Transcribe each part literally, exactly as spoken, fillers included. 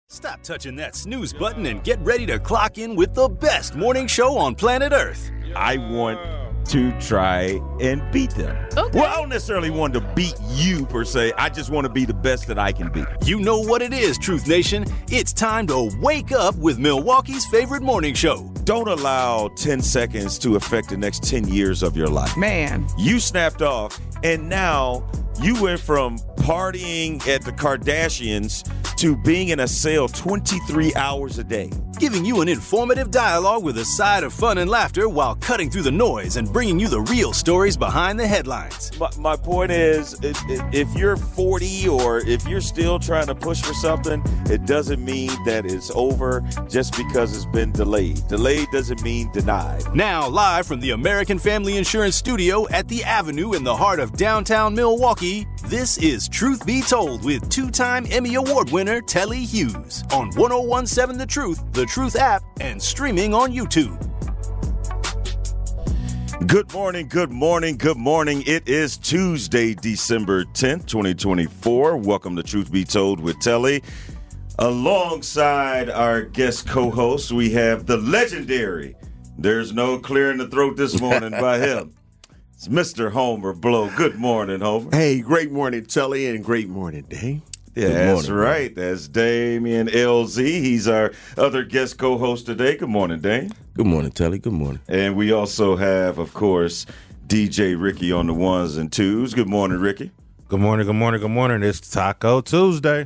Stop touching that snooze button and get ready to clock in with the best morning show on planet Earth. I want to try and beat them. Okay. Well, I don't necessarily want to beat you per se. I just want to be the best that I can be. You know what it is, Truth Nation. It's time to wake up with Milwaukee's favorite morning show. Don't allow ten seconds to affect the next ten years of your life. Man. You snapped off, and now you went from partying at the Kardashians to being in a cell twenty-three hours a day. Giving you an informative dialogue with a side of fun and laughter while cutting through the noise and bringing you the real stories behind the headlines. My, my point is, if, if you're forty or if you're still trying to push for something, it doesn't mean that it's over just because it's been delayed. Delayed doesn't mean denied. Now, live from the American Family Insurance Studio at the Avenue in the heart of downtown Milwaukee, this is Truth Be Told with two-time Emmy Award winner Telly Hughes on one oh one point seven The Truth, The Truth app, and streaming on YouTube. Good morning, good morning, good morning. It is Tuesday, December tenth, twenty twenty-four. Welcome to Truth Be Told with Telly. Alongside our guest co-host, we have the legendary, there's no clearing the throat this morning by him. It's Mister Homer Blow. Good morning, Homer. Hey, great morning, Telly, and great morning, Dave. Yeah, Good that's morning, right. That's Damian L Z. He's our other guest co-host today. Good morning, Dame. Good morning, Telly. Good morning. And we also have, of course, D J Ricky on the ones and twos. Good morning, Ricky. Good morning, good morning, good morning. It's Taco Tuesday.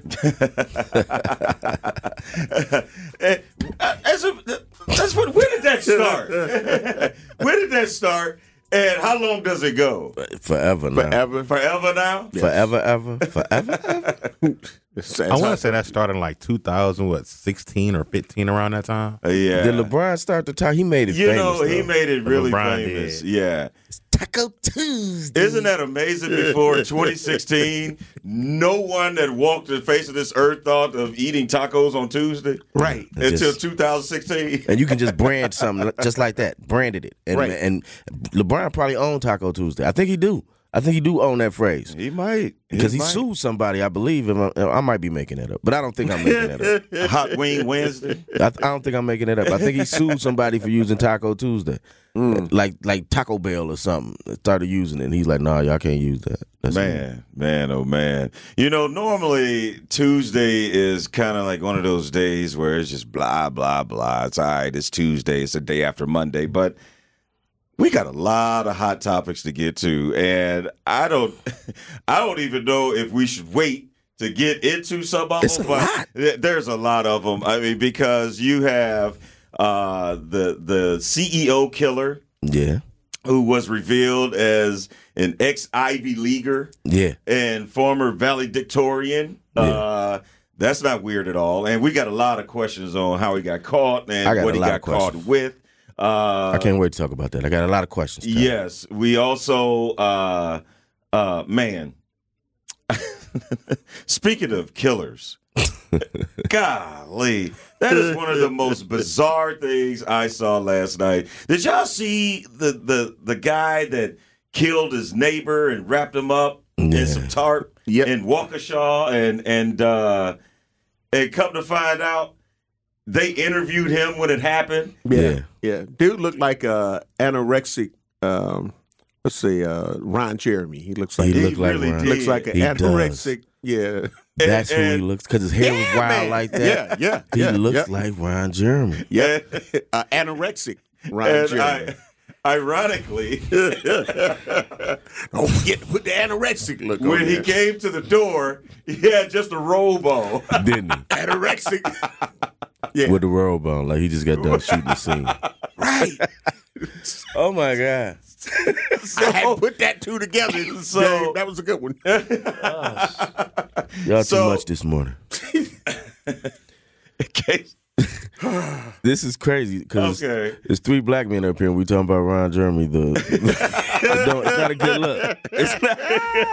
And, uh, as a, that's what, where did that start? Where did that start? And how long does it go? Forever now. Forever. Forever now? Yes. Forever, ever. Forever, ever. I want to say that started in like two thousand, what, sixteen or fifteen around that time? Uh, yeah. Did LeBron start the time? He made it You famous. know, he though. made it really LeBron famous. did. Yeah. Taco Tuesday. Isn't that amazing? Before twenty sixteen, no one that walked the face of this earth thought of eating tacos on Tuesday. Right. Until Just- two thousand sixteen. And you can just brand something just like that. Branded it. And, Right. and LeBron probably owned Taco Tuesday. I think he do. I think he do own that phrase. He might. Because he, might. sued somebody, I believe. And I, I might be making that up. But I don't think I'm making that up. Hot Wing Wednesday. I, I don't think I'm making it up. I think he sued somebody for using Taco Tuesday. Like like Taco Bell or something. Started using it. And he's like, nah, y'all can't use that. That's Man, man, oh man. You know, normally Tuesday is kind of like one of those days where it's just blah, blah, blah. It's all right, it's Tuesday, it's the day after Monday. But we got a lot of hot topics to get to. And I don't I don't even know if we should wait to get into some of It's them. a but lot. th- there's a lot of them. I mean, because you have uh, the the C E O killer Yeah. who was revealed as an ex-Ivy Leaguer Yeah. and former valedictorian. Yeah. Uh, that's not weird at all. And we got a lot of questions on how he got caught I and got what a he lot got of caught questions. with. Uh, I can't wait to talk about that. I got a lot of questions. Tom. Yes. We also, uh, uh, man, speaking of killers, golly, that is one of the most bizarre things I saw last night. Did y'all see the the the guy that killed his neighbor and wrapped him up Yeah. in some tarp Yep. in Waukesha, and and uh, and come to find out, they interviewed him when it happened. Yeah. Yeah. Dude looked like a anorexic, um, let's say, uh, Ron Jeremy. He looks like He He looked like really Ron. did. looks like an He anorexic. Yeah. That's And- who he and- looks, because his hair was Yeah, wild man. like that. Yeah, yeah, He yeah, looks yeah. like Ron Jeremy. Yeah. uh, anorexic Ron And Jeremy. I, ironically, Don't forget to put the anorexic look when on he there. came to the door, he had just a robe on. Didn't he? Anorexic. Yeah. With the robe on, like he just got done shooting the scene. Right. Oh my God. I had to put that two together. So- Dave, that was a good one. Y'all So- too much this morning. In case- This is crazy because Okay. there's three black men up here and we talking about Ron Jeremy. The, it don't- it's not a good look. It's not,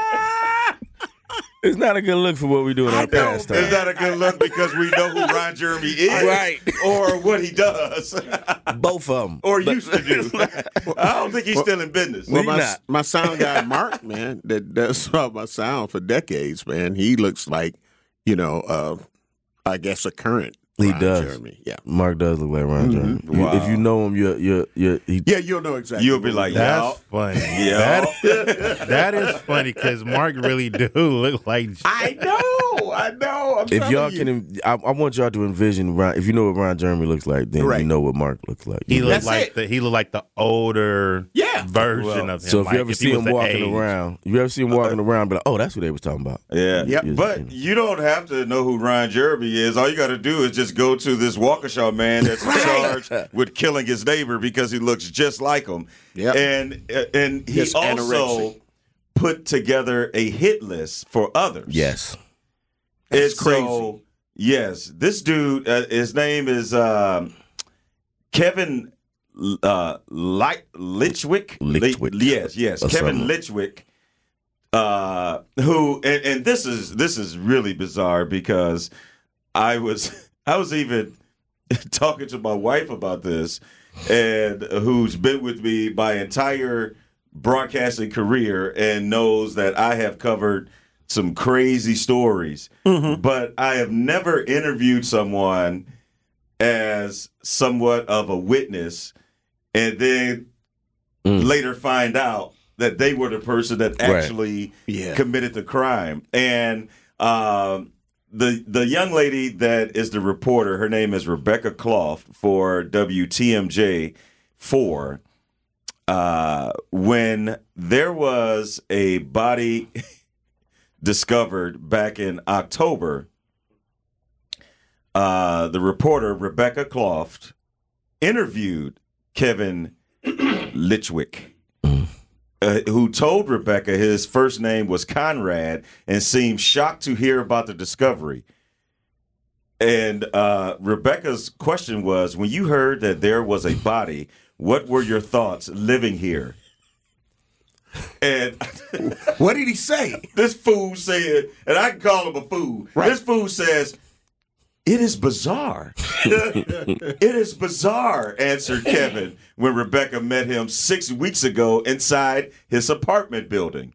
it's not a good look for what we do in our past Is time. that a good look because we know who Ron Jeremy is? Right. Or what he does. Both of them. or used to do. I don't think he's still in business. Well, He my, not. my sound guy, Mark, man, that does all my sound for decades, man, he looks like, you know, uh, I guess, a current. He Ron does. Jeremy. Yeah. Mark does look like Ron Jeremy. You- Wow. If you know him, you're you're you're. He, Yeah, you'll know exactly. You'll be like, That's yeah, funny. yeah. That, that is funny because Mark really do look like. I know. I know. I'm if telling y'all you. can, I, I want y'all to envision Ron. If you know what Ron Jeremy looks like, then Right. you know what Mark looks like. He You know? looked That's like it. the he looked like the older Yeah. version Well, of him. So if like, you ever he see was him the walking age. around, you ever see him walking around, be like, oh, that's who they was talking about. Yeah. Yep. But you don't have to know who Ron Jeremy is. All you got to do is just go to this Waukesha man that's in charge with killing his neighbor because he looks just like him. Yep. And and he Just also anorexic. put together a hit list for others. Yes. It's That's crazy. So, yes, this dude, uh, his name is um, Kevin uh, Light Litchwick. Litchwick. Li- yes, yes, Or Kevin something. Litchwick. Uh, who and, and this is this is really bizarre because I was I was even talking to my wife about this, and who's been with me my entire broadcasting career and knows that I have covered some crazy stories, but I have never interviewed someone as somewhat of a witness and then Mm. later find out that they were the person that Right. actually Yeah. committed the crime. And um, the the young lady that is the reporter, her name is Rebecca Clough for W T M J four. Uh, when there was a body discovered back in October, uh, the reporter Rebecca Clough interviewed Kevin Litchwick, uh, who told Rebecca his first name was Conrad and seemed shocked to hear about the discovery. And uh, Rebecca's question was, when you heard that there was a body, what were your thoughts living here? And What did he say? this fool said, and I can call him a fool. Right. This fool says, it is bizarre. It is bizarre, answered Kevin when Rebecca met him six weeks ago inside his apartment building.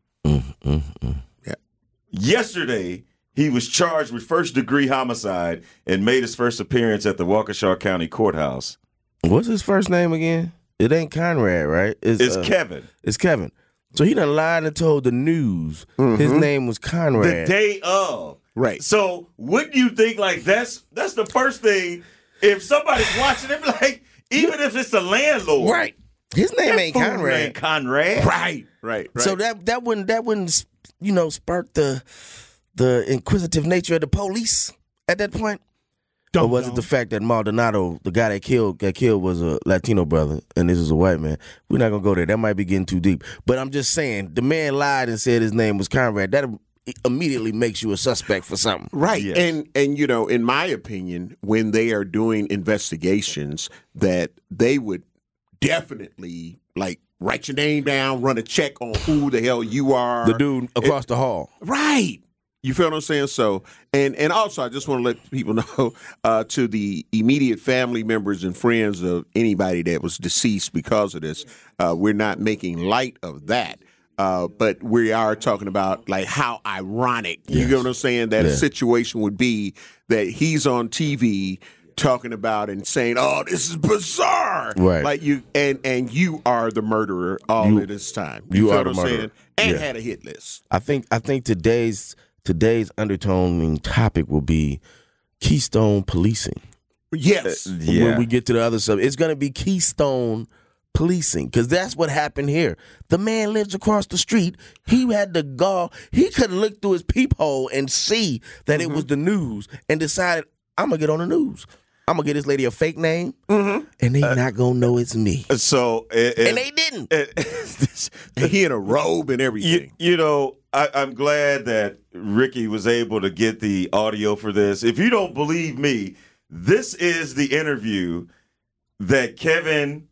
Yeah. Yesterday, he was charged with first-degree homicide and made his first appearance at the Waukesha County Courthouse. What's his first name again? It ain't Conrad, right? It's uh, Kevin. It's Kevin. So he done lied and told the news his name was The Conrad. day of. Right. So wouldn't you think like that's that's the first thing if somebody's watching it, like even if it's the landlord, Right. His name that ain't fool Conrad. ain't Conrad. Right. Right. Right. So that that wouldn't that wouldn't you know spark the the inquisitive nature of the police at that point. Don't or was know. it the fact that Maldonado, the guy that killed that killed, was a Latino brother, and this is a white man? We're not gonna go there. That might be getting too deep. But I'm just saying, the man lied and said his name was Conrad. That immediately makes you a suspect for something. Right. Yes. And and you know, in my opinion, when they are doing investigations, that they would definitely like write your name down, run a check on who the hell you are. The dude across the hall. Right. You feel what I'm saying? So, and and also, I just want to let people know uh, to the immediate family members and friends of anybody that was deceased because of this, uh, we're not making light of that. Uh, but we are talking about like how ironic, you get what I'm saying, that Yeah. a situation would be that he's on T V talking about and saying, "Oh, this is bizarre," Right. Like you and and you are the murderer all You- of this time. you feel are the what I'm saying? murderer. And Yeah. had a hit list. I think I think today's today's undertoning topic will be Keystone policing. Yes. Yeah. When we get to the other stuff, it's going to be Keystone policing because that's what happened here. The man lives across the street. He had the gall. He could look through his peephole and see that it was the news and decided, I'm going to get on the news. I'm going to get this lady a fake name and they not going to know it's me. So it, it- And they didn't. it- And he in a robe and you, everything. you know, I, I'm glad that Ricky was able to get the audio for this. If you don't believe me, this is the interview that Kevin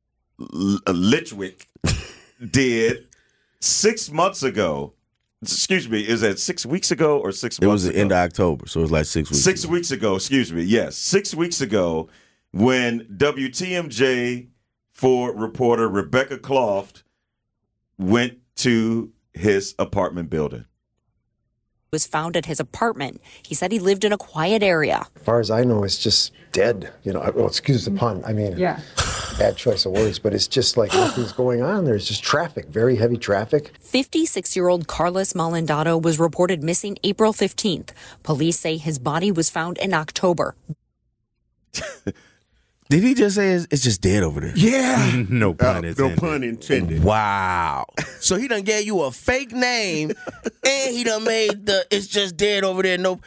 L- Litchwick did six months ago. Excuse me, is that six weeks ago or six It months was ago? the end of October, so it was like six weeks. Six ago. weeks ago, excuse me. Yes, six weeks ago, when W T M J four reporter Rebecca Clough went to his apartment building. was found at his apartment. He said he lived in a quiet area. As far as I know, it's just dead. You know, well, excuse the pun. I mean, yeah. Bad choice of words, but it's just like nothing's going on. There's just traffic, very heavy traffic. fifty-six-year-old Carlos Malendato was reported missing April fifteenth. Police say his body was found in October. Did he just say it's, it's just dead over there? Yeah. No pun uh, intended. No pun intended. Wow. So he done gave you a fake name, and he done made the it's just dead over there. No,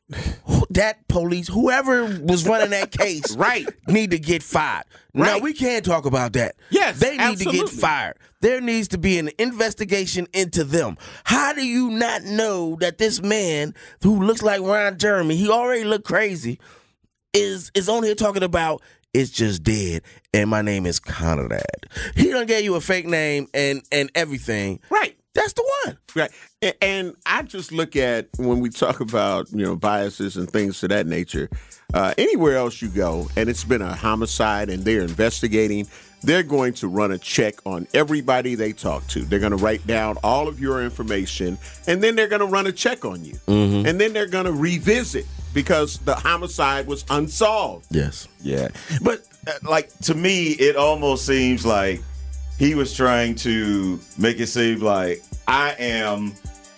that police, whoever was running that case, right, need to get fired. Right. Now we can't talk about that. Yes, they need absolutely. to get fired. There needs to be an investigation into them. How do you not know that this man who looks like Ron Jeremy, he already looked crazy, is is on here talking about it's just dead, and my name is Conrad. He done gave you a fake name and and everything. Right. That's the one. Right. And, and I just look at when we talk about, you know, biases and things of that nature, uh, anywhere else you go, and it's been a homicide and they're investigating, they're going to run a check on everybody they talk to. They're going to write down all of your information, and then they're going to run a check on you. Mm-hmm. And then they're going to revisit because the homicide was unsolved. Yes. Yeah. But, uh, like, to me, it almost seems like he was trying to make it seem like I am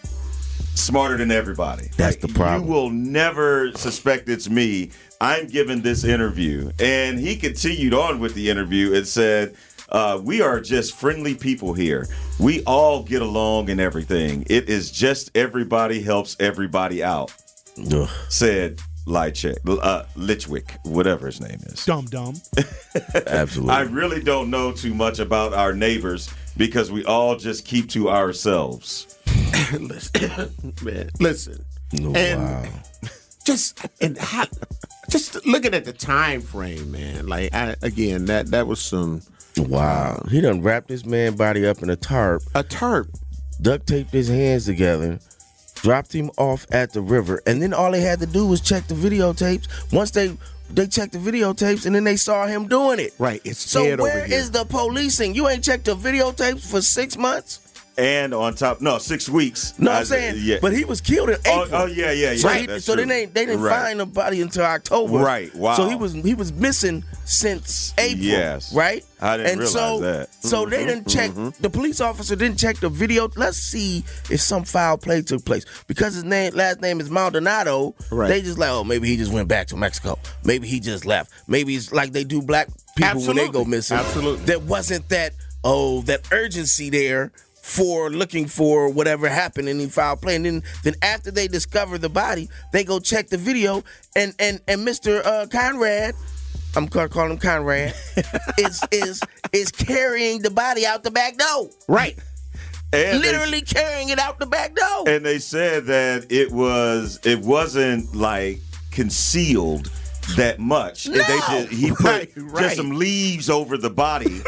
smarter than everybody. That's like, the problem. You will never suspect it's me. I'm giving this interview. And he continued on with the interview and said, uh, we are just friendly people here. We all get along and everything. It is just everybody helps everybody out. Ugh. Said Lychek, uh, Litchwick, whatever his name is. Dumb dumb. Absolutely. I really don't know too much about our neighbors because we all just keep to ourselves. listen, man, listen. Oh, and wow. just and how, just looking at the time frame, man. Like I, again, that that was some Wow. He done wrapped this man's body up in a tarp, a tarp, duct taped his hands together, dropped him off at the river, and then all they had to do was check the videotapes. Once they they checked the videotapes, and then they saw him doing it. Right. It's so dead where over here. is the policing? You ain't checked the videotapes for six months? And on top, no, six weeks. No, I- I'm saying, yeah. but he was killed in April. Oh, oh, yeah, yeah, yeah. So, he, that's so true. then they they didn't Right. find the body until October. Right, wow. So he was he was missing since April. Yes. Right. I didn't and realize so, that. So they didn't check. The police officer didn't check the video. Let's see if some foul play took place because his name last name is Maldonado. Right. They just like, oh, maybe he just went back to Mexico. Maybe he just left. Maybe it's like they do black people when they go Absolutely. missing. Absolutely. There wasn't that oh that urgency there for looking for whatever happened in the foul play. And then, then after they discover the body, they go check the video, and and and Mister Uh, Conrad, I'm gonna call him Conrad, is is is carrying the body out the back door. right. And they- Literally carrying it out the back door. And they said that it was it wasn't like concealed that much. No. They just, he put Right, right. just some leaves over the body.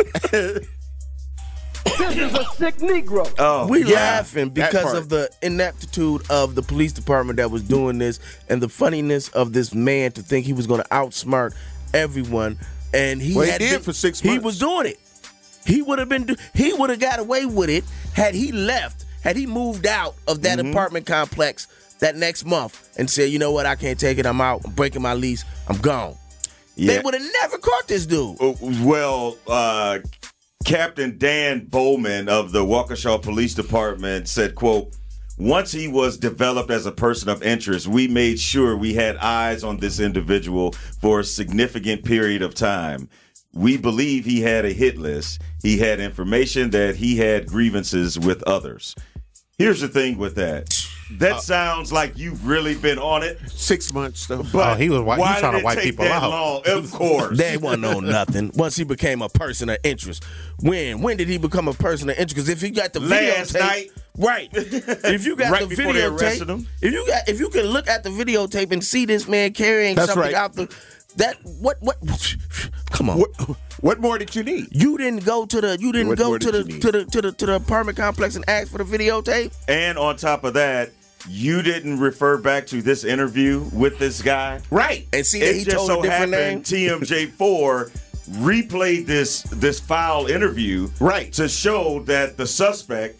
This is a sick Negro. Oh, We yeah. laughing that because part. of the ineptitude of the police department that was doing this, and the funniness of this man to think he was going to outsmart everyone. And he Well, he had did been- for six He months. was doing it. He would have been. do- He would have got away with it had he left. Had he moved out of that Mm-hmm. apartment complex that next month and said, "You know what? I can't take it. I'm out. I'm breaking my lease. I'm gone." Yeah. They would have never caught this dude. Uh, Well, uh, Captain Dan Bowman of the Waukesha Police Department said, quote, once he was developed as a person of interest, we made sure we had eyes on this individual for a significant period of time. We believe he had a hit list. He had information that he had grievances with others. Here's the thing with that. That sounds like you've really been on it. Six months though. But Oh, he was wi- he why was trying did to it wipe take people that out. long? Of course. They wasn't on nothing. Once he became a person of interest. When? When did he become a person of interest? Because if he got the Last videotape, night. right? If you got Right the before they arrested videotape, him. if you got, if you can look at the videotape and see this man carrying That's something right. out the, that what what? Come on. What, what more did you need? You didn't go to the you didn't What go more to did the you need? to the to the to the apartment complex and ask for the videotape. And on top of that, you didn't refer back to this interview with this guy. Right. And see that It he just told so a different happened name. T M J four replayed this this foul interview Right. to show that the suspect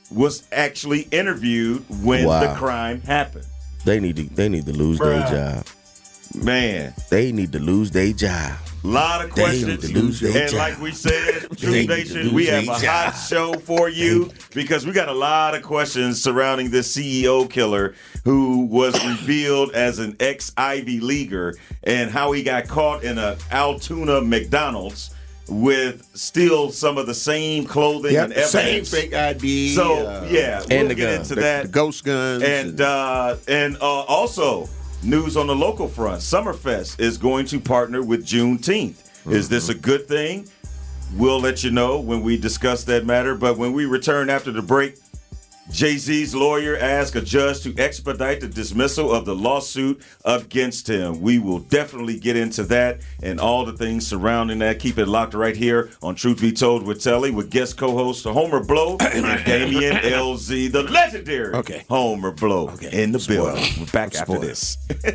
was actually interviewed when Wow. the crime happened. They need to they need to lose their job. Man, They need to lose their job. a lot of They need questions. to lose their And job. like we said, They Truth need to Nation, lose we have their a job. hot show for you because we got a lot of questions surrounding this C E O killer who was revealed as an ex-Ivy Leaguer and how he got caught in a Altoona McDonald's with still some of the same clothing Yep, and same evidence. fake I D. So, uh, yeah, and we'll the get gun. into the, that. the ghost guns. And uh, and uh, also news on the local front. Summerfest is going to partner with Juneteenth. Mm-hmm. Is this a good thing? We'll let you know when we discuss that matter. But when we return after the break, Jay-Z's lawyer asked a judge to expedite the dismissal of the lawsuit against him. We will definitely get into that and all the things surrounding that. Keep it locked right here on Truth Be Told with Telly with guest co-host Homer Blow and Damian L Z, the legendary Okay. Homer Blow Okay. in the Spoiler. building. We're back I'm after spoiled. this.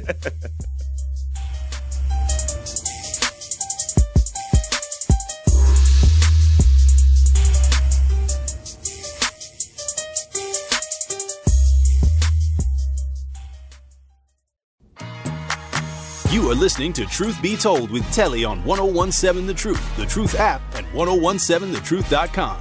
You are listening to Truth Be Told with Telly on one oh one seven The Truth, The Truth app, and ten seventeen the truth dot com.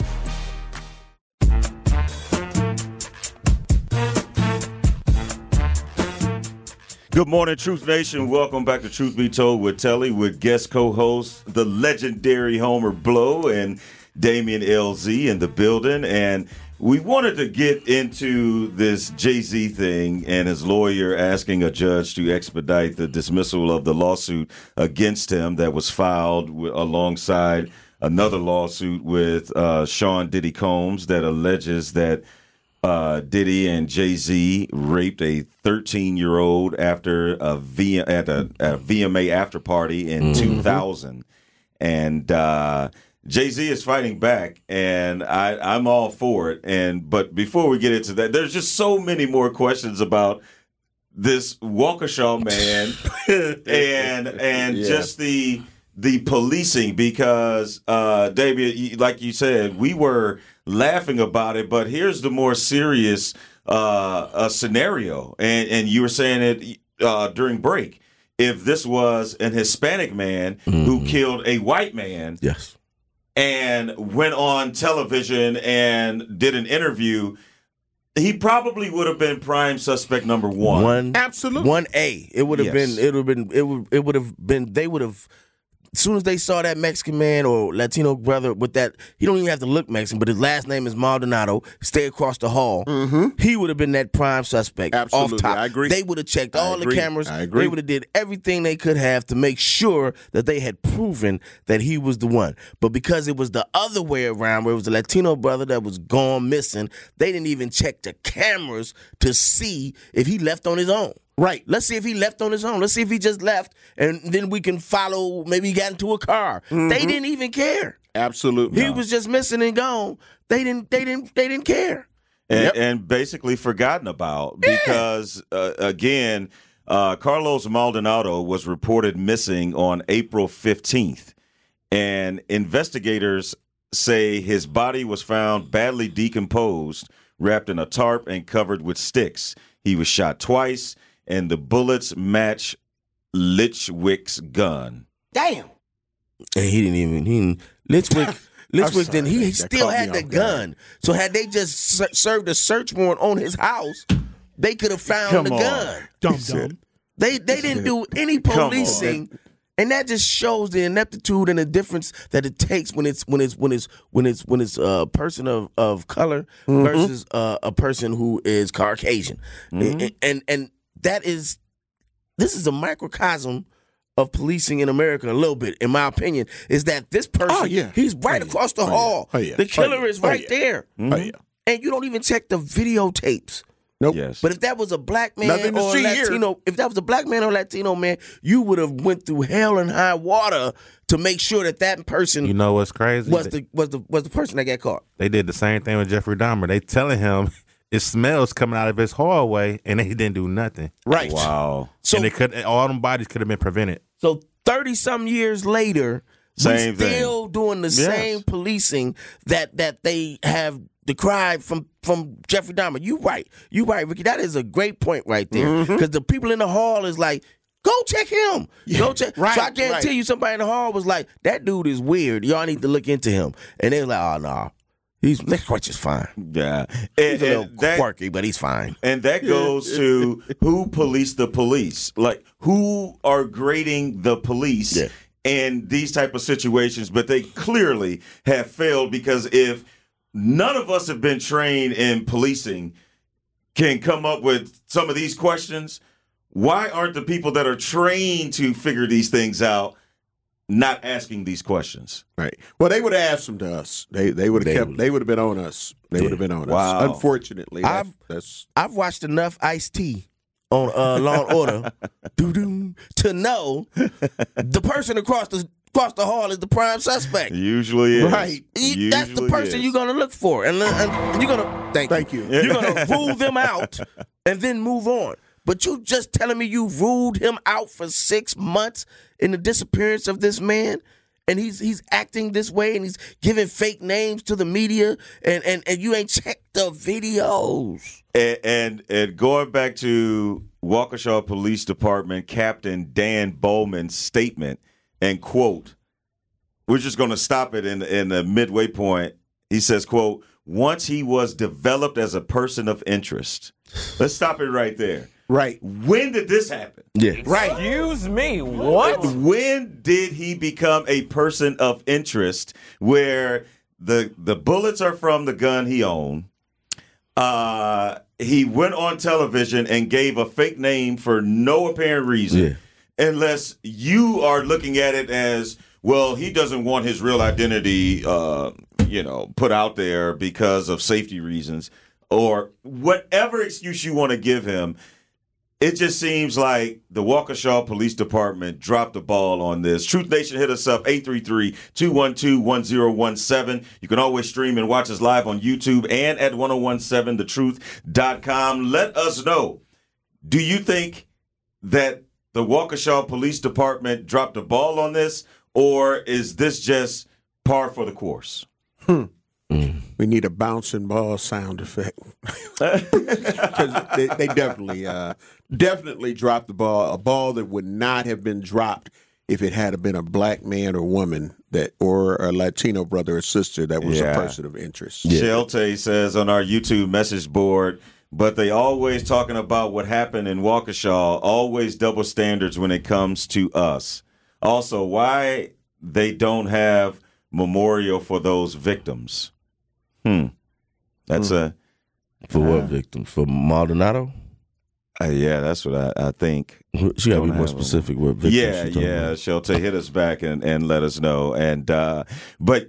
Good morning, Truth Nation. Welcome back to Truth Be Told with Telly with guest co-host, the legendary Homer Blow and Damian L Z in the building. And we wanted to get into this Jay-Z thing and his lawyer asking a judge to expedite the dismissal of the lawsuit against him that was filed w- alongside another lawsuit with uh, Sean Diddy Combs that alleges that Uh, Diddy and Jay-Z raped a thirteen-year-old after a v- at a, a V M A after party in two thousand, and uh, Jay-Z is fighting back, and I, I'm all for it. And but before we get into that, there's just so many more questions about this Waukesha man and and Yeah. just the the policing because uh, David, you- like you said, we were laughing about it, but here's the more serious uh, uh, scenario, and and you were saying it uh, during break. If this was an Hispanic man who killed a white man Yes. and went on television and did an interview, he probably would have been prime suspect number one. One Absolutely. One A. It would have Yes. been. It would have been. It would. It would have been. They would have. As soon as they saw that Mexican man or Latino brother with that, he don't even have to look Mexican, but his last name is Maldonado. Stay across the hall. Mm-hmm. He would have been that prime suspect. Absolutely. Off top. I agree. They would have checked I all agree. the cameras. I agree. They would have did everything they could have to make sure that they had proven that he was the one. But because it was the other way around, where it was the Latino brother that was gone missing, they didn't even check the cameras to see if he left on his own. Right. Let's see if he left on his own. Let's see if he just left, and then we can follow. Maybe he got into a car. They didn't even care. Absolutely. He was just missing and gone. They didn't. They didn't. They didn't care. and, Yep. and basically forgotten about because uh, again, uh, Carlos Maldonado was reported missing on April fifteenth, and investigators say his body was found badly decomposed, wrapped in a tarp and covered with sticks. He was shot twice, and the bullets match Litchwick's gun. Damn. And he didn't even. He didn't, Litchwick. Litchwick sorry, didn't. He that still caught had me the off gun. guard. So had they just ser- served a search warrant on his house, they could have found Come the on. gun. Dumb dumb. They they didn't do any Come on. policing, and that just shows the ineptitude and the difference that it takes when it's when it's when it's when it's when it's a person of, of color versus uh, a person who is Caucasian, and, and and that is this is a microcosm of policing in America. A little bit, in my opinion, is that this person Oh, yeah. he's right Oh, yeah. across the Oh, yeah. hall. Oh, yeah. The killer Oh, yeah. is Oh, right yeah. there, Oh, yeah. and you don't even check the videotapes. Nope. Yes. But if that was a black man Nothing to or a see here. Latino, if that was a black man or Latino man, you would have went through hell and high water to make sure that that person You know what's crazy? was the was the was the person that got caught. They did the same thing with Jeffrey Dahmer. They telling him it smells coming out of his hallway, and they didn't do nothing. Right. Wow. So and they could all them bodies could have been prevented. so thirty some years later, Same we thing. still doing the Yes. same policing that that they have the cry from from Jeffrey Dahmer. You right, you right, Ricky. That is a great point right there. Because mm-hmm. the people in the hall is like, go check him. Yeah, go check. right, so I guarantee right. you, somebody in the hall was like, that dude is weird. Y'all need to look into him. And they were like, oh no, he's Nick Crutch is fine. Yeah, he's and, a little and that, quirky, but he's fine. And that goes to who policed the police, like who are grading the police Yeah. in these type of situations. But they clearly have failed, because if none of us have been trained in policing can come up with some of these questions, why aren't the people that are trained to figure these things out not asking these questions? Right. Well, they would have asked them to us. They they would have They kept. would. They would have been on us. They Yeah. would have been on Wow. us. Unfortunately, that, I've- that's I've watched enough Ice-T on uh, Law and Order doo-doo, to know the person across the across the hall is the prime suspect. Usually is. Right. You- That's the Usually person is. you're gonna look for, and, and you're gonna thank, Thank you. You're gonna rule them out and then move on. But you just telling me you ruled him out for six months in the disappearance of this man, and he's he's acting this way, and he's giving fake names to the media, and and, and you ain't checked the videos. And, and and going back to Waukesha Police Department Captain Dan Bowman's statement, and quote, we're just going to stop it in in the midway point. He says, quote, once he was developed as a person of interest. Let's stop it right there. right. When did this happen? Yeah, Right. Excuse me, what? When did he become a person of interest where the the bullets are from the gun he owned? Uh, he went on television and gave a fake name for no apparent reason, Yeah. unless you are looking at it as, well, he doesn't want his real identity, uh, you know, put out there because of safety reasons, or whatever excuse you want to give him. It just seems like the Waukesha Police Department dropped the ball on this. Truth Nation, hit us up, eight three three, two one two, one zero one seven. You can always stream and watch us live on YouTube and at ten seventeen the truth dot com. Let us know, do you think that the Waukesha Police Department dropped the ball on this, or is this just par for the course? Hmm. Mm. We need a bouncing ball sound effect. Because they, they definitely, uh, definitely dropped the ball. A ball that would not have been dropped if it had been a black man or woman that, or a Latino brother or sister that was Yeah. a person of interest. Yeah. Shelte says on our YouTube message board, but they always talking about what happened in Waukesha, always double standards when it comes to us. Also, why they don't have memorial for those victims. Hmm. That's Hmm. a... For what uh, victim? For Maldonado? Uh, yeah, that's what I, I think. She got to Don't be more have specific what victim Yeah, she talking yeah. about. Shelte, hit us back and, and let us know. And uh, but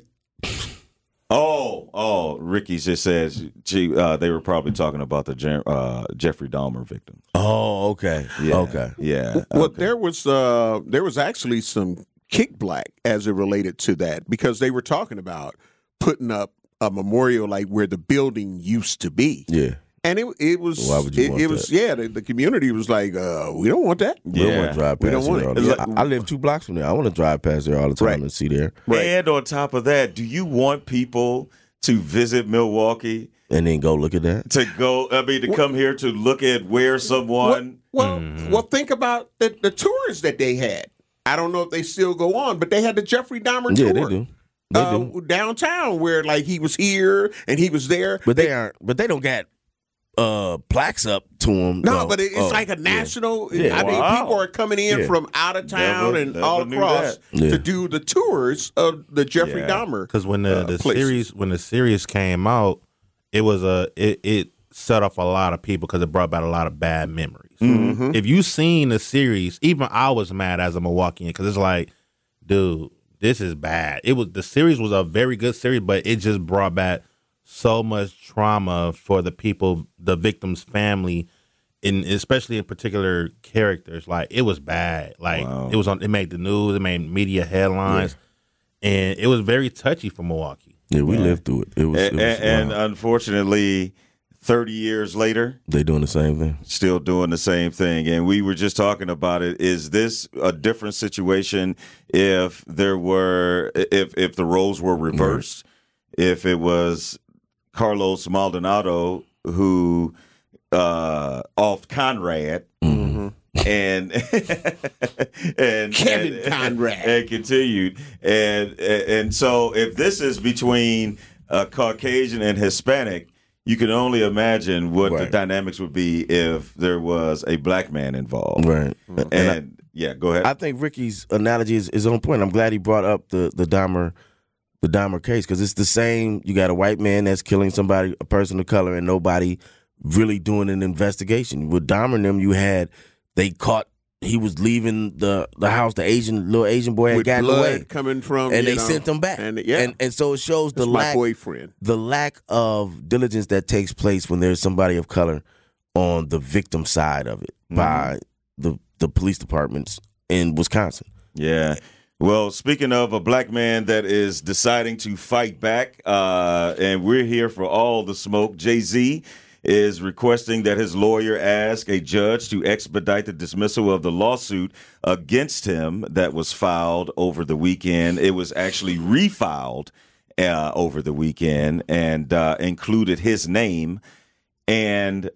oh, oh, Ricky just says she uh, they were probably talking about the Je- uh, Jeffrey Dahmer victim. Oh, okay. Yeah, Okay. yeah. Well, okay. there was uh, there was actually some kickback as it related to that, because they were talking about putting up a memorial like where the building used to be. Yeah. And it it was Why would you it, want it was that? yeah the, the community was like uh, we don't want that. We don't want Yeah. to drive We past don't want there. it. all the- It's I, like- I live two blocks from there. I want to drive past there all the time Right. and see there. And on top of that, do you want people to visit Milwaukee, And then go look at that. to go? I mean, to come here to look at where someone. Well, well, well, think about the, the tours that they had. I don't know if they still go on, but they had the Jeffrey Dahmer Yeah, tour. they do. They uh, do. downtown, where like he was here and he was there. But they aren't. But they don't got uh, plaques up to them. No, but it, it's like a national. Yeah. I mean, Wow. people are coming in Yeah. from out of town Never- and never all knew across that. Yeah. to do the tours of the Jeffrey Yeah. Dahmer. Because when the, uh, the place. series when the series came out, it was a it, it set off a lot of people because it brought back a lot of bad memories. Mm-hmm. If you seen the series, even I was mad as a Milwaukeean because it's like, dude, this is bad. It was the series was a very good series, but it just brought back so much trauma for the people, the victim's family, in especially in particular characters. Like it was bad. Like Wow. it was on. It made the news. It made media headlines, and it was very touchy for Milwaukee. Yeah, we lived through it. It was. And, it was and wild. unfortunately, thirty years later, They doing the same thing. still doing the same thing. And we were just talking about it. Is this a different situation if there were, if if the roles were reversed, if it was Carlos Maldonado, who uh, off Conrad. Mm-hmm. And and Kevin and, Conrad and continued, and and so if this is between uh, Caucasian and Hispanic, you can only imagine what right. the dynamics would be if there was a black man involved. Right. And, and I, yeah, go ahead. I think Ricky's analogy is, is on point. I'm glad he brought up the the Dahmer the Dahmer case because it's the same. You got a white man that's killing somebody, a person of color, and nobody really doing an investigation. With Dahmer and them, you had. They caught he was leaving the, the house. The Asian little Asian boy had With gotten blood away, coming from, and they know, sent him back. And yeah, and, and so it shows the That's my lack boyfriend. the lack of diligence that takes place when there's somebody of color on the victim side of it mm-hmm. by the the police departments in Wisconsin. Yeah. Well, speaking of a black man that is deciding to fight back, uh, and we're here for all the smoke, Jay-Z is requesting that his lawyer ask a judge to expedite the dismissal of the lawsuit against him that was filed over the weekend. It was actually refiled uh, over the weekend and uh, included his name. And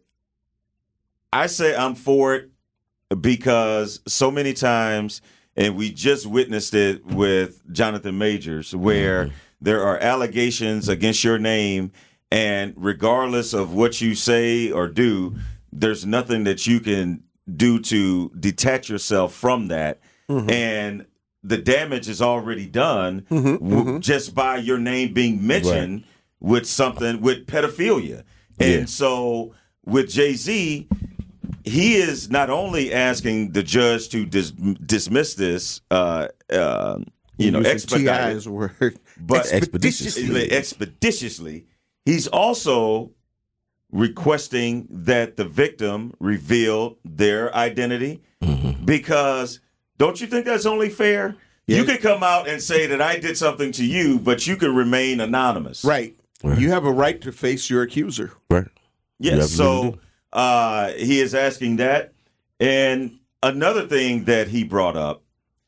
I say I'm for it because so many times, and we just witnessed it with Jonathan Majors, where mm-hmm. there are allegations against your name. And regardless of what you say or do, there's nothing that you can do to detach yourself from that. Mm-hmm. And the damage is already done mm-hmm, w- mm-hmm. just by your name being mentioned right. with something, with pedophilia. And yeah. so with Jay-Z, he is not only asking the judge to dis- dismiss this, uh, uh, you know, expedite, word. but expeditiously. expeditiously. He's also requesting that the victim reveal their identity mm-hmm. because don't you think that's only fair? Yeah. You could come out and say that I did something to you, but you can remain anonymous. Right. right. You have a right to face your accuser. Right. Yes. So uh, he is asking that. And another thing that he brought up,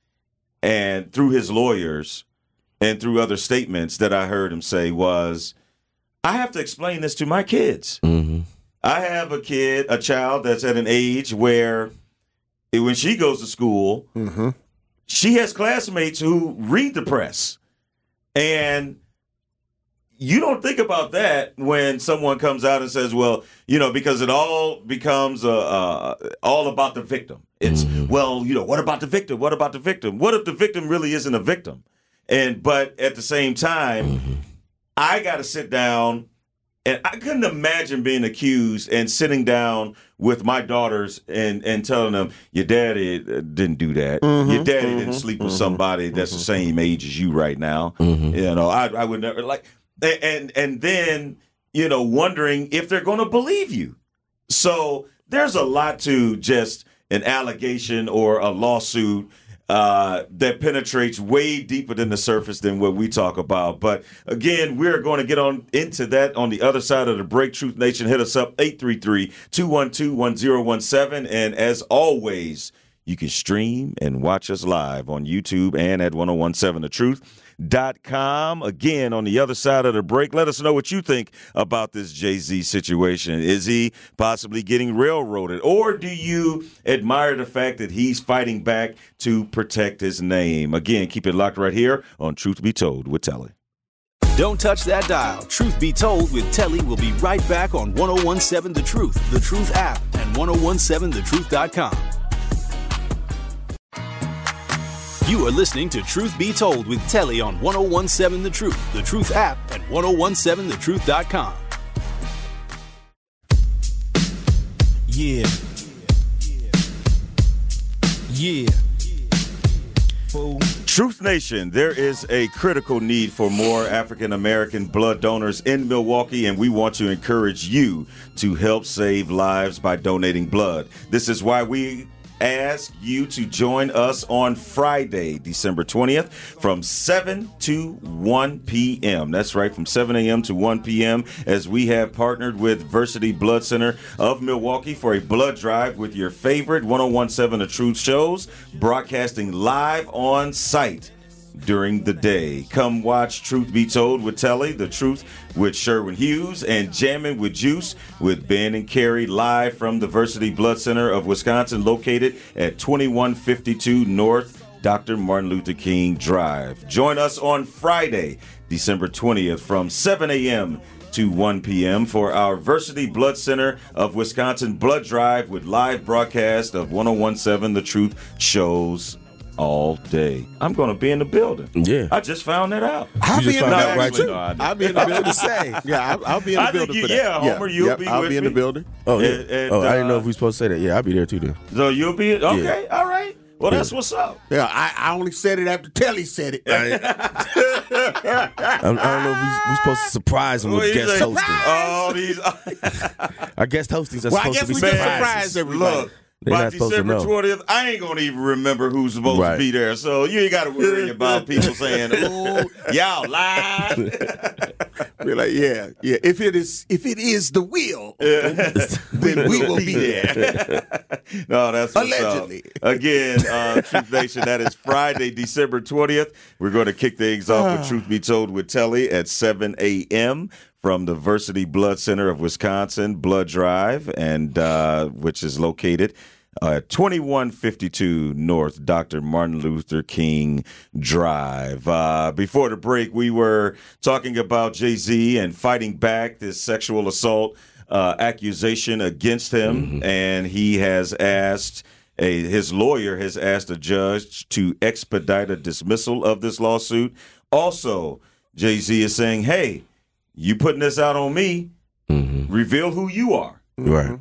and through his lawyers and through other statements that I heard him say was, I have to explain this to my kids. Mm-hmm. I have a kid, a child that's at an age where when she goes to school, mm-hmm. she has classmates who read the press. And you don't think about that when someone comes out and says, well, you know, because it all becomes uh, uh, all about the victim. It's, mm-hmm. well, you know, what about the victim? What about the victim? What if the victim really isn't a victim? And but at the same time, mm-hmm. I got to sit down, and I couldn't imagine being accused and sitting down with my daughters and, and telling them, your daddy didn't do that. Mm-hmm, your daddy mm-hmm, didn't sleep mm-hmm, with somebody that's mm-hmm. the same age as you right now. Mm-hmm. You know, I, I would never, like, and, and then, you know, wondering if they're going to believe you. So there's a lot to just an allegation or a lawsuit Uh, that penetrates way deeper than the surface than what we talk about. But again, we're going to get on into that on the other side of the break. Truth Nation, hit us up, eight three three, two one two, one zero one seven. And as always, you can stream and watch us live on YouTube and at ten seventeen the truth dot com. Again, on the other side of the break, let us know what you think about this Jay-Z situation. Is he possibly getting railroaded? Or do you admire the fact that he's fighting back to protect his name? Again, keep it locked right here on Truth Be Told with Telly. Don't touch that dial. Truth Be Told with Telly will be right back on ten seventeen The Truth, The Truth app, and ten seventeen the truth dot com. You are listening to Truth Be Told with Telly on ten seventeen The Truth, The Truth app, and ten seventeen the truth dot com. Yeah. Yeah. Fool. Truth Nation, there is a critical need for more African American blood donors in Milwaukee, and we want to encourage you to help save lives by donating blood. This is why we ask you to join us on Friday, December twentieth from seven to one p.m. That's right, from seven a.m. to one p.m. as we have partnered with Versity Blood Center of Milwaukee for a blood drive with your favorite ten seventeen The Truth shows, broadcasting live on site. during the day. Come watch Truth Be Told with Telly, The Truth with Sherwin Hughes, and Jammin' with Juice with Ben and Carrie live from the Versity Blood Center of Wisconsin, located at twenty-one fifty-two North Doctor Martin Luther King Drive. Join us on Friday, December twentieth from seven a.m. to one p.m. for our Versity Blood Center of Wisconsin Blood Drive with live broadcast of one oh one point seven The Truth shows all day. I'm going to be in the building. Yeah. I just found that out. I'll be in the No, building. actually, too. no, I didn't. I'll be in the building. to say. Yeah, I'll, I'll be in the I building think for you- that. yeah, Homer, you'll yep, be I'll with be in the me. building. Oh, yeah. And- and, oh, I didn't know uh, if we supposed to say that. Yeah, I'll be there too then. So you'll be okay. All right. Well, that's what's up. Yeah, I, I only said it after Telly said it. I, I don't know if we, we're supposed to surprise them with Well, guest he's like, hosting. All these. Our guest hostings are Well, I supposed guess to be we just surprises. surprised everybody. Look, They're by not supposed to December know. twentieth, I ain't going to even remember who's supposed Right. to be there. So you ain't got to worry about people saying, ooh, y'all lied. We're like, yeah, yeah. If it is, if it is the will, then we will be there. No, that's what's Allegedly. up. Again, uh, Truth Nation, that is Friday, December twentieth. We're going to kick things off with Truth Be Told with Telly at seven a.m. from the Versity Blood Center of Wisconsin Blood Drive, and uh, which is located at uh, twenty-one fifty-two North Doctor Martin Luther King Drive. Uh, before the break, we were talking about Jay-Z and fighting back this sexual assault uh, accusation against him, mm-hmm. and he has asked, a, his lawyer has asked a judge to expedite a dismissal of this lawsuit. Also, Jay-Z is saying, hey, you putting this out on me, mm-hmm. reveal who you are. Right.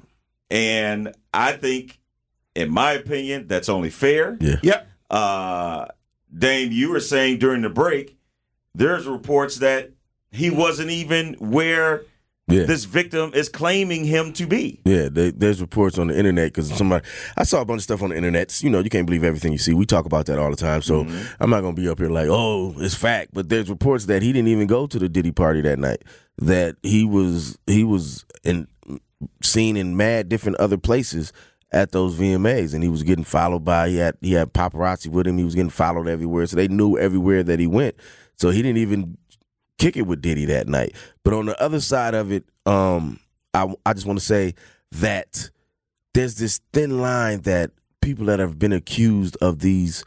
And I think, in my opinion, that's only fair. Yeah. Yep. Uh, Dame, you were saying during the break, there's reports that he wasn't even where Yeah. this victim is claiming him to be. Yeah, they, there's reports on the internet because somebody, I saw a bunch of stuff on the internet. You know, you can't believe everything you see. We talk about that all the time. So mm-hmm. I'm not going to be up here like, oh, it's fact. But there's reports that he didn't even go to the Diddy party that night. That he was he was in, seen in mad different other places at those V M As, and he was getting followed by he had he had paparazzi with him. He was getting followed everywhere, so they knew everywhere that he went. So he didn't even kick it with Diddy that night. But on the other side of it, um, I I just want to say that there's this thin line that people that have been accused of these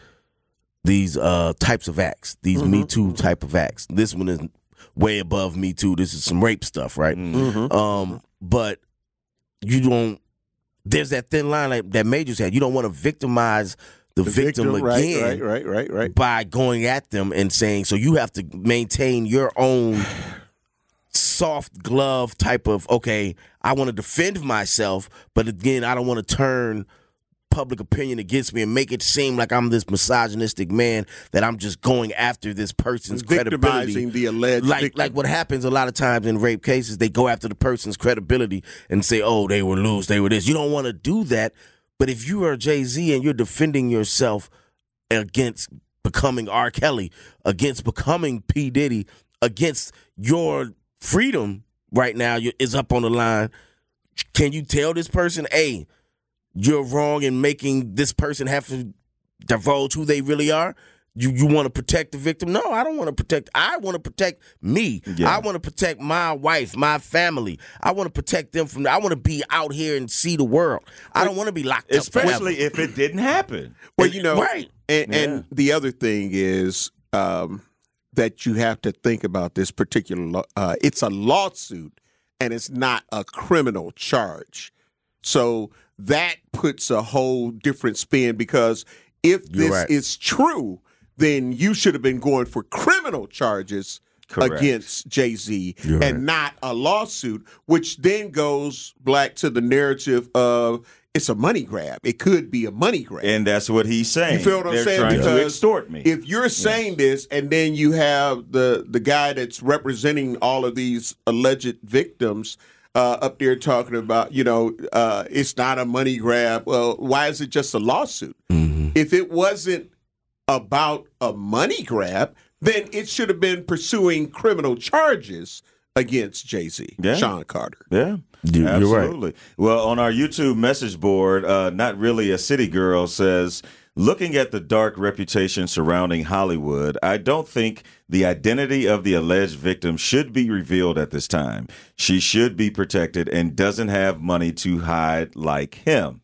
these uh, types of acts, these mm-hmm. Me Too type of acts. This one is way above Me Too. This is some rape stuff, right? Mm-hmm. Um, but you don't. There's that thin line like, that Majors had. You don't want to victimize the, The victim, victim, again right, right, right, right, right. by going at them and saying, so you have to maintain your own soft glove type of, okay, I want to defend myself, but again, I don't want to turn public opinion against me and make it seem like I'm this misogynistic man that I'm just going after this person's credibility. Victimizing the alleged like, victim. like what happens a lot of times in rape cases, they go after the person's credibility and say, oh, they were loose, they were this. You don't want to do that, but if you are Jay-Z and you're defending yourself against becoming R. Kelly, against becoming P. Diddy, against your freedom right now is up on the line, can you tell this person, hey, you're wrong in making this person have to divulge who they really are? You you want to protect the victim? No, I don't want to protect. I want to protect me. Yeah. I want to protect my wife, my family. I want to protect them from. I want to be out here and see the world. I don't want to be locked up Especially forever. if it didn't happen. Well, you know, right. And, Yeah. and the other thing is um, that you have to think about this particular. Law, uh, it's a lawsuit, and it's not a criminal charge. So that puts a whole different spin because if You're this right. is true, then you should have been going for criminal charges Correct. against Jay-Z You're and right. not a lawsuit, which then goes back to the narrative of it's a money grab. It could be a money grab. And that's what he's saying. You feel what I'm They're saying? trying Because to extort me. if you're saying this and then you have the the guy that's representing all of these alleged victims uh, up there talking about, you know, uh, it's not a money grab. Well, why is it just a lawsuit? Mm-hmm. If it wasn't about a money grab, then it should have been pursuing criminal charges against Jay-Z, Yeah. Sean Carter. Yeah. You- you're right. Absolutely. Well, on our YouTube message board, uh, Not Really a City Girl says, looking at the dark reputation surrounding Hollywood, I don't think the identity of the alleged victim should be revealed at this time. She should be protected and doesn't have money to hide like him.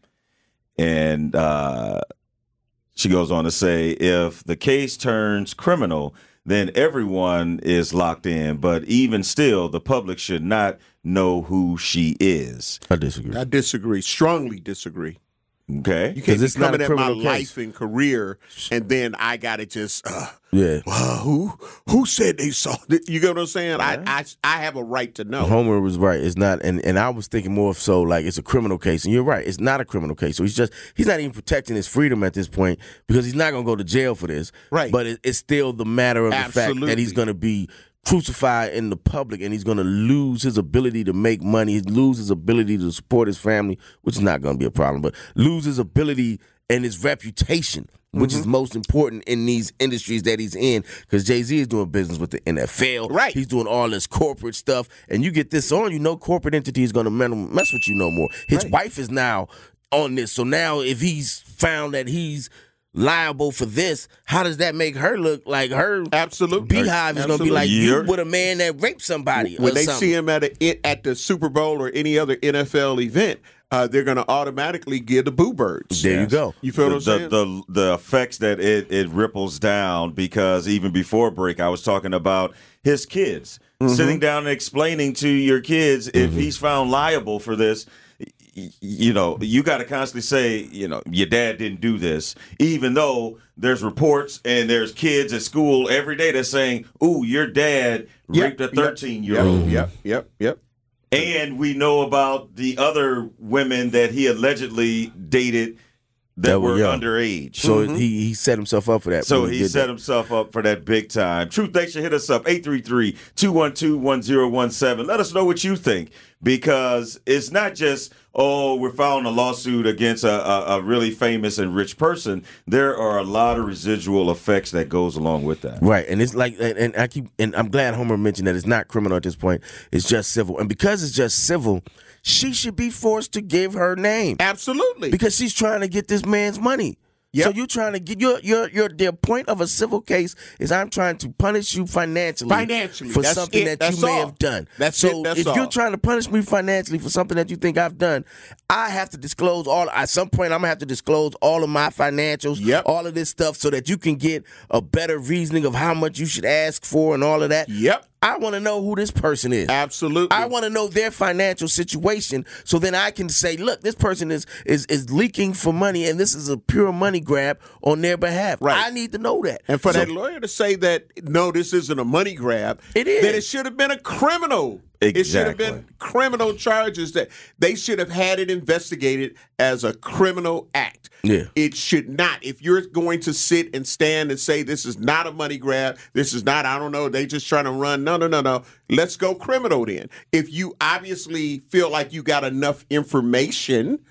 And uh, she goes on to say, if the case turns criminal, then everyone is locked in. But even still, the public should not know who she is. I disagree. I disagree. Strongly disagree. Okay. You can't be it's not coming a at my criminal case. life and career, and then I got to just, uh, Yeah. well, who who said they saw it? You get what I'm saying? I, I I have a right to know. Homer was right. It's not, and, and I was thinking more so like it's a criminal case, and you're right. It's not a criminal case. So he's just he's not even protecting his freedom at this point because he's not going to go to jail for this. Right. But it, it's still the matter of the fact Absolutely. that he's going to be crucified in the public, and he's going to lose his ability to make money, lose his ability to support his family, which is not going to be a problem, but lose his ability and his reputation, which Mm-hmm. is most important in these industries that he's in, because Jay-Z is doing business with the N F L. Right. He's doing all this corporate stuff, and you get this on, you know corporate entity is going to mess with you no more. His Right. wife is now on this, so now if he's found that he's liable for this, how does that make her look like her Absolutely. beehive is going to be Absolutely. like You're- you with a man that raped somebody When or they something. see him at a, at the Super Bowl or any other N F L event, uh, they're going to automatically give the boo birds. There you go. You feel what I'm the, saying? the the effects that it, it ripples down, because even before break, I was talking about his kids. Mm-hmm. Sitting down and explaining to your kids, if he's found liable for this, y- you know, you got to constantly say, you know, your dad didn't do this, even though there's reports and there's kids at school every day that's saying, ooh, your dad Yep, raped a yep, thirteen-year-old. Yep, yep, yep. And we know about the other women that he allegedly dated that, That were were young. underage. So he he set himself up for that. So when he did set that. himself up for that big time. Truth Nation, hit us up, eight three three, two one two, one zero one seven. Let us know what you think, because it's not just, oh, we're filing a lawsuit against a, a, a really famous and rich person. There are a lot of residual effects that goes along with that. Right, and it's like, and, and I keep, and I'm glad Homer mentioned that it's not criminal at this point. It's just civil, and because it's just civil, she should be forced to give her name Absolutely. because she's trying to get this man's money. Yep. So you're trying to get your your your the point of a civil case is I'm trying to punish you financially, Financially. for That's something it. that you That's may all. have done. That's so it. That's if you're all. trying to punish me financially for something that you think I've done, I have to disclose all. At some point, I'm gonna have to disclose all of my financials, Yep. all of this stuff, so that you can get a better reasoning of how much you should ask for and all of that. Yep. I want to know who this person is. Absolutely. I want to know their financial situation, so then I can say, look, this person is is is leaking for money, and this is a pure money grab on their behalf. Right. I need to know that. And for So- that lawyer to say that, no, this isn't a money grab, It is. then it should have been a criminal. It should have been Exactly. criminal charges that they should have had it investigated as a criminal act. Yeah. It should not. If you're going to sit and stand and say this is not a money grab, this is not, I don't know, they just trying to run. No, no, no, no. Let's go criminal then. If you obviously feel like you got enough information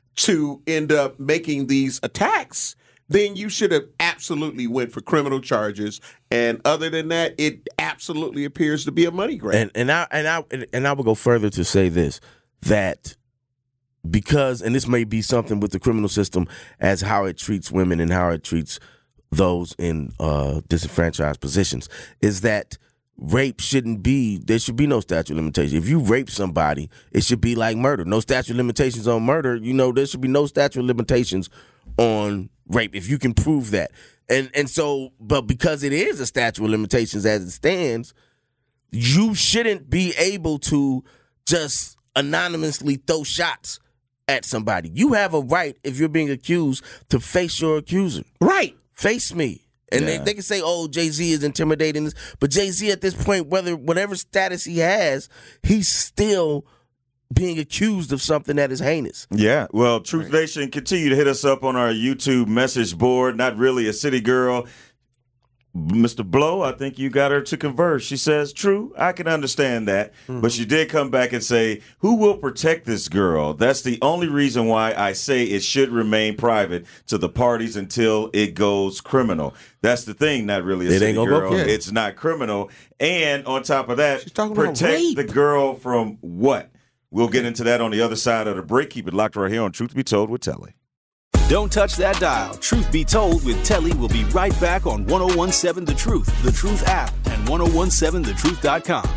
to end up making these attacks, then you should have absolutely went for criminal charges. And other than that, it absolutely appears to be a money grab. And and I and I and I would go further to say this, that because, and this may be something with the criminal system as how it treats women and how it treats those in uh, disenfranchised positions, is that rape shouldn't be, there should be no statute of limitations. If you rape somebody, it should be like murder. No statute of limitations on murder. You know, there should be no statute of limitations on rape if you can prove that. And and so, but because it is a statute of limitations as it stands, you shouldn't be able to just anonymously throw shots at somebody. You have a right, if you're being accused, to face your accuser. Right. Face me. And they, they can say, oh, Jay-Z is intimidating this. But Jay-Z at this point, whether whatever status he has, he's still being accused of something that is heinous. Yeah, well, Truth Nation, continue to hit us up on our YouTube message board. Not really a city girl. Mister Blow, I think you got her to converse. She says, true, I can understand that. Mm-hmm. But she did come back and say, who will protect this girl? That's the only reason why I say it should remain private to the parties until it goes criminal. That's the thing, not really a It city ain't gonna girl. go- yeah. It's not criminal. And on top of that, She's talking about protect rape. the girl from what? We'll get into that on the other side of the break. Keep it locked right here on Truth Be Told with Telly. Don't touch that dial. Truth Be Told with Telly will be right back on ten seventeen The Truth, The Truth app, and ten seventeen the truth dot com.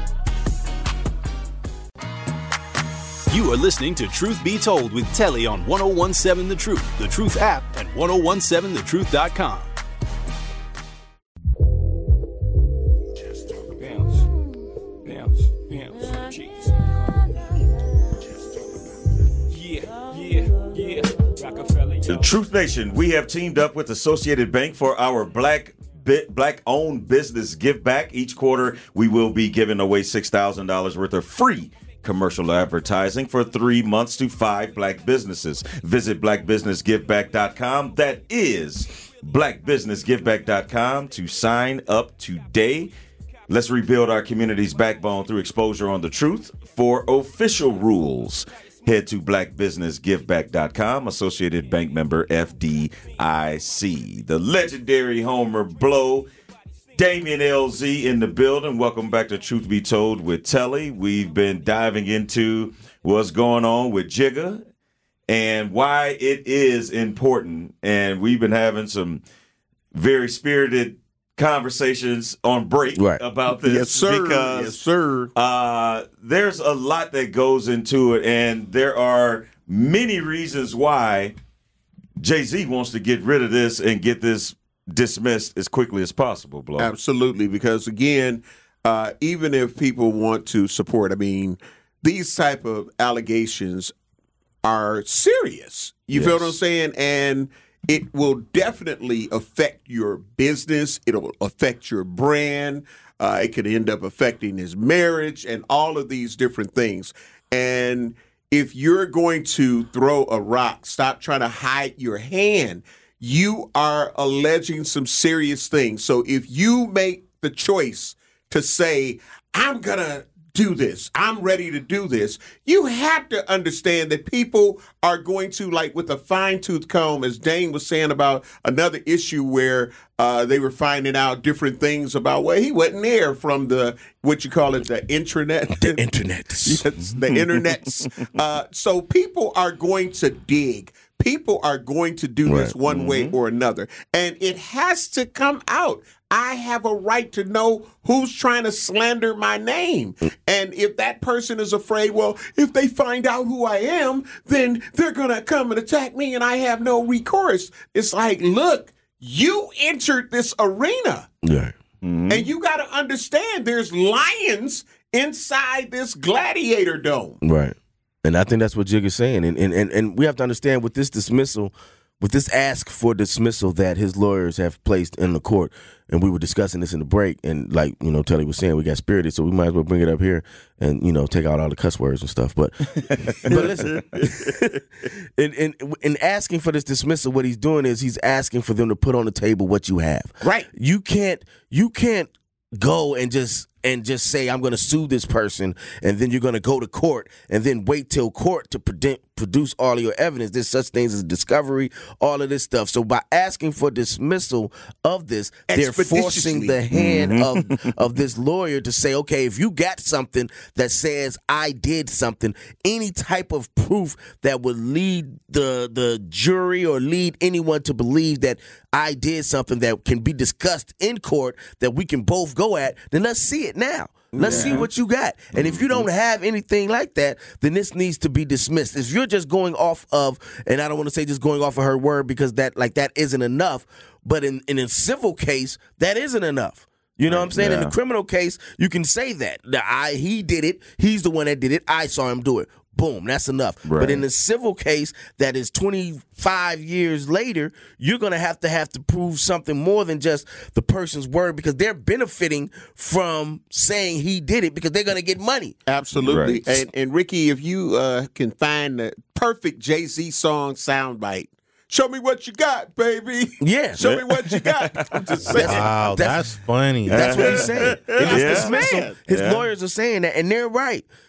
You are listening to Truth Be Told with Telly on ten seventeen The Truth, The Truth app, and ten seventeen the truth dot com. The Truth Nation, we have teamed up with Associated Bank for our Black Bit Black-owned business give back. Each quarter, we will be giving away six thousand dollars worth of free commercial advertising for three months to five black businesses. Visit black business give back dot com. That is black business give back dot com to sign up today. Let's rebuild our community's backbone through exposure on the truth. For official rules, head to black business give back dot com, Associated Bank member F D I C. The legendary Homer Blow, Damian L Z in the building. Welcome back to Truth Be Told with Telly. We've been diving into what's going on with Jigga and why it is important. And we've been having some very spirited conversations on break right. about this. Yes, sir. Because yes, sir. Uh, there's a lot that goes into it, and there are many reasons why Jay-Z wants to get rid of this and get this dismissed as quickly as possible, Blow. Absolutely, because, again, uh, even if people want to support, I mean, these type of allegations are serious. You Yes. feel what I'm saying? And it will definitely affect your business. It'll affect your brand. Uh, it could end up affecting his marriage and all of these different things. And if you're going to throw a rock, stop trying to hide your hand. You are alleging some serious things. So if you make the choice to say, I'm going to do this, I'm ready to do this, you have to understand that people are going to, like with a fine-tooth comb, as Dane was saying about another issue where uh, they were finding out different things about, well, he wasn't there from the, what you call it, the intranet. The internet. Yes, the internets. Uh, so people are going to dig. People are going to do this Right. one way or another. And it has to come out. I have a right to know who's trying to slander my name. And if that person is afraid, well, if they find out who I am, then they're going to come and attack me and I have no recourse. It's like, look, you entered this arena. Yeah. And you got to understand there's lions inside this gladiator dome. Right. And I think that's what Jig is saying. And, and, and, and we have to understand with this dismissal, with this ask for dismissal that his lawyers have placed in the court, and we were discussing this in the break, and like, you know, Telly was saying, we got spirited, so we might as well bring it up here and, you know, take out all the cuss words and stuff. But but listen, in, in, in asking for this dismissal, what he's doing is he's asking for them to put on the table what you have. Right. You can't, you can't go and just and just say, I'm going to sue this person, and then you're going to go to court and then wait till court to predict, produce all of your evidence. There's such things as discovery, all of this stuff. So by asking for dismissal of this, they're forcing the hand mm-hmm. of, of this lawyer to say, okay, if you got something that says I did something, any type of proof that would lead the the jury or lead anyone to believe that I did something that can be discussed in court that we can both go at, then let's see it now. Let's yeah. see what you got. And if you don't have anything like that, then this needs to be dismissed. If you're just going off of, and I don't want to say just going off of her word because that like that isn't enough, but in, in a civil case, that isn't enough. You know right. what I'm saying? Yeah. In a criminal case, you can say that. The, I, he did it. He's the one that did it. I saw him do it. Boom, that's enough. Right. But in a civil case that is twenty-five years later, you're going to have to have to prove something more than just the person's word because they're benefiting from saying he did it because they're going to get money. Absolutely. Right. And, and Ricky, if you uh, can find the perfect Jay-Z song soundbite, show me what you got, baby. Yeah. Show me what you got. I'm just saying. Wow, that's, that's funny. That's what he's saying. Yeah. Dismissal, his yeah. lawyers are saying that, and they're right.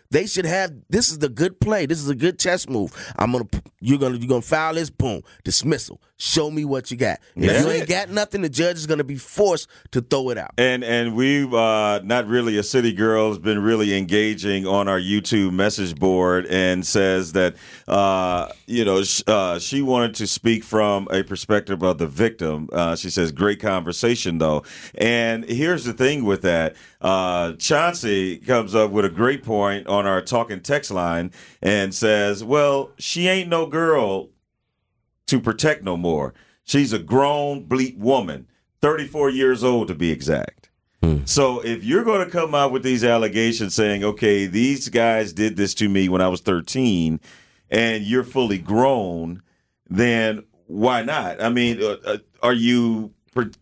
They should have. This is the good play. This is a good chess move. I'm gonna. You're gonna. You're gonna foul this. Boom. Dismissal. Show me what you got. If That's you ain't it. got nothing, the judge is gonna be forced to throw it out. And and we've uh, not really a city girl has been really engaging on our YouTube message board and says that uh, you know sh- uh, she wanted to speak from a perspective of the victim. Uh, she says great conversation though, and here's the thing with that. Uh, Chauncey comes up with a great point on our talking text line and says, "Well, she ain't no girl to protect no more. She's a grown, bleak woman, thirty-four years old to be exact." Hmm. So if you're going to come out with these allegations saying, okay, these guys did this to me when I was thirteen and you're fully grown, then why not? I mean, uh, are you,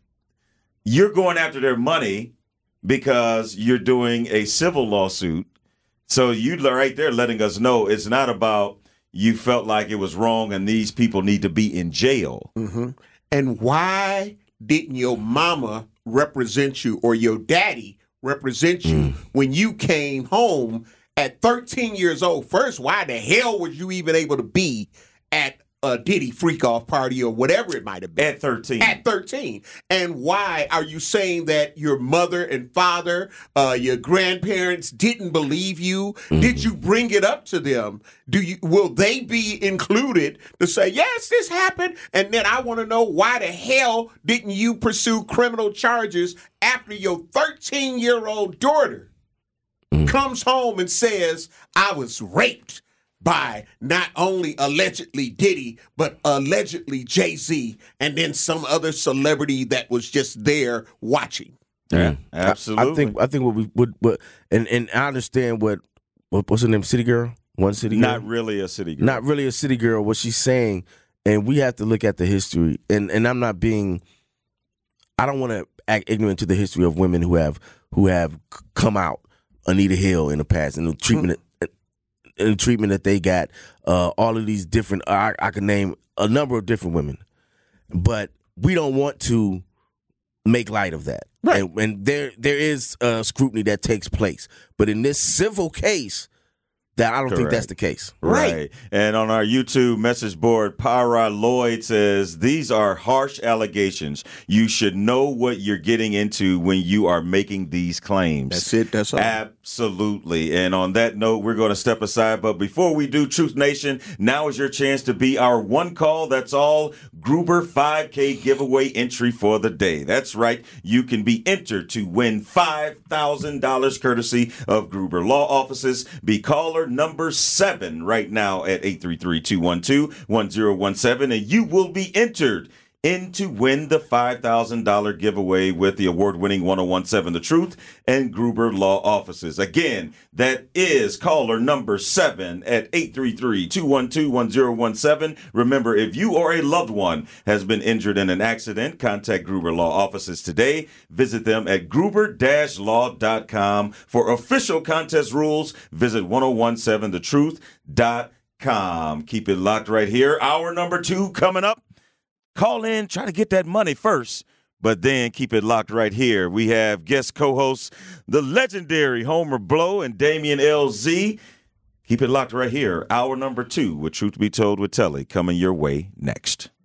you're going after their money because you're doing a civil lawsuit. So you right there letting us know it's not about you felt like it was wrong and these people need to be in jail. Mm-hmm. And why didn't your mama represent you or your daddy represent you mm. when you came home at thirteen years old? First, why the hell was you even able to be at a Diddy freak-off party or whatever it might have been? At thirteen. At thirteen. And why are you saying that your mother and father, uh, your grandparents didn't believe you? Mm-hmm. Did you bring it up to them? Do you? Will they be included to say, yes, this happened? And then I want to know, why the hell didn't you pursue criminal charges after your thirteen-year-old daughter mm-hmm. comes home and says, I was raped by not only allegedly Diddy, but allegedly Jay-Z, and then some other celebrity that was just there watching. Yeah, absolutely. I, I think I think what we would, what, and and I understand what, what what's her name, City Girl, one City Girl, not really a city girl, not really a city girl. What she's saying, and we have to look at the history. And and I'm not being, I don't want to act ignorant to the history of women who have who have come out, Anita Hill in the past, and the treatment. Mm-hmm. And the treatment that they got, uh, all of these different, I, I can name a number of different women, but we don't want to make light of that. Right. And, and there there is uh, scrutiny that takes place. But in this civil case, that I don't Correct. think that's the case. Right. right. And on our YouTube message board, Para Lloyd says, these are harsh allegations. You should know what you're getting into when you are making these claims. That's it. That's all. Absolutely. And on that note, we're going to step aside. But before we do, Truth Nation, now is your chance to be our one call. That's all Gruber five K giveaway entry for the day. That's right. You can be entered to win five thousand dollars courtesy of Gruber Law Offices. Be caller number seven right now at eight three three, two one two, one zero one seven, and you will be entered in to win the five thousand dollars giveaway with the award-winning ten seventeen The Truth and Gruber Law Offices. Again, that is caller number seven at eight three three, two one two, one zero one seven. Remember, if you or a loved one has been injured in an accident, contact Gruber Law Offices today. Visit them at gruber dash law dot com. For official contest rules, visit ten seventeen the truth dot com. Keep it locked right here. Hour number two coming up. Call in, try to get that money first, but then keep it locked right here. We have guest co-hosts, the legendary Homer Blow and Damian L Z. Keep it locked right here. Hour number two with Truth Be Told with Telly coming your way next.